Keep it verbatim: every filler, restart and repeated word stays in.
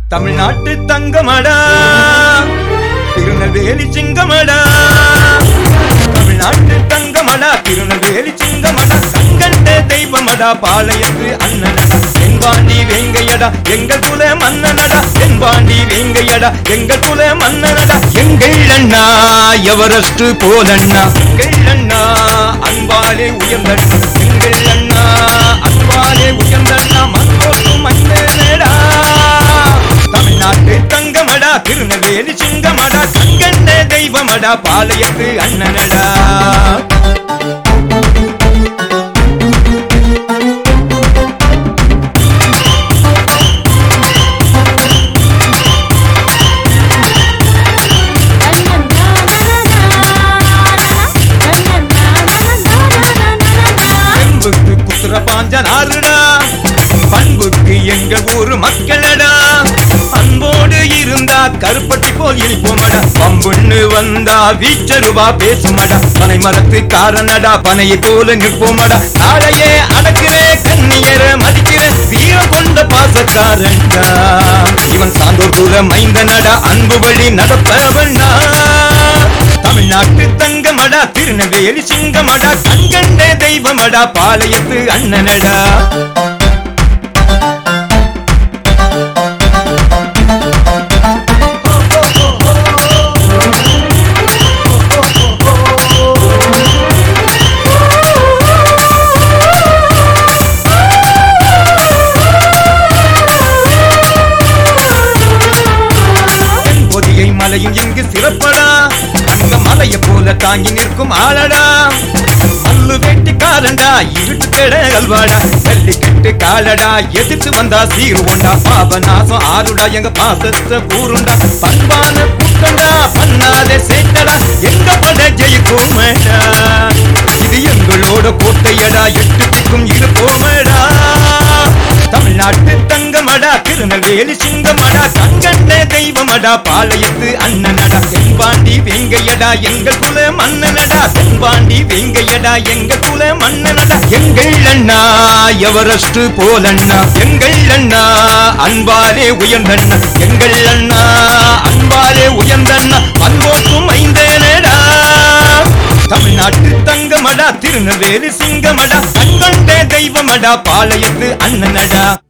தமிழ்நாட்டு தங்கமடா திருநெல்வேலி சிங்கமடா தமிழ்நாட்டு தங்கமடா திருநெல்வேலி சிங்கமடா கண்கண்ட தெய்வமடா பாளையத்து அண்ணனடா தென்பாண்டி வேங்கையடா எங்கள் குல மன்னனடா தென்பாண்டி வேங்கையடா எங்கள் குல மன்னனடா எங்கள் அண்ணா எவரெஸ்ட் போலண்ணா எங்கள் அண்ணா அன்பாலே உயர்ந்தண்ணா எங்கள் அண்ணா அன்பாலே உயர்ந்தண்ணா மண்ணோட்டு மண்ணேடா தமிழ்நாட்டு தங்கமடா திருநெல்வேலி சிங்கமடா கண்கண்ட தெய்வமடா பாளையத்து அண்ணனடா செம்புக்கு குத்துற பாஞ்சனாருடா பண்புக்கு எங்கள் ஊரு மக்களடா அன்போடு இருந்தா கருப்பட்டி போல் இழிப்போமடா பம்புன்னு வந்தா வீச்சருவா பேசுமடா பனை மரத்து காரணடா பனையை போல நிற்போமடா நாளையே அடக்கிறே கண்ணியர மதிக்கிற வீரம் கொண்ட பாசக்காரன்டா இவன் சான்றோர் குல மைந்தனடா அன்பு வழி நடப்பவன்டா தமிழ்நாட்டு தங்கமடா திருநெல்வேலி சிங்கமடா கண்கண்ட தெய்வமடா பாளையத்து அண்ணனடா மலையும் இங்கு சிறப்படா அங்க மலைய போல தாங்கி நிற்கும் ஆளடா மல்லு வெட்டி காலண்டா இருட்டு கெட அல்வாடா வெள்ளிக்கட்டு காலடா எதிர்த்து வந்தா சீரு கொண்டா பாபநாசம் ஆறுடா எங்க பாசத்தை கூறுண்டா பண்பான புத்தண்டா பண்ணாத சேட்டடா எங்க பட ஜெயிக்குமேடா இது எங்களோட கோட்டையடா எட்டு திக்கும் இருப்போமேடா தமிழ்நாட்டு தங்கமடா திருநெல்வேலி சிங்கமடா கண்கண்ட தெய்வமடா பாளையத்து அண்ணனடா தென்பாண்டி வேங்கையடா எங்கள் குல மன்னனடா தென்பாண்டி வேங்கையடா எங்கள் குல மன்னனடா எங்கள் அண்ணா எவரெஸ்ட் போலண்ணா எங்கள் அண்ணா அன்பாலே உயர்ந்தண்ணா எங்கள் அண்ணா அன்பாலே உயர்ந்தண்ணா அன்போக்கும் ஐந்தனடா தமிழ்நாட்டு தங்கமடா திருநெல்வேலி சிங்கமடா கண்கண்ட தெய்வமடா பாளையத்து அண்ணனடா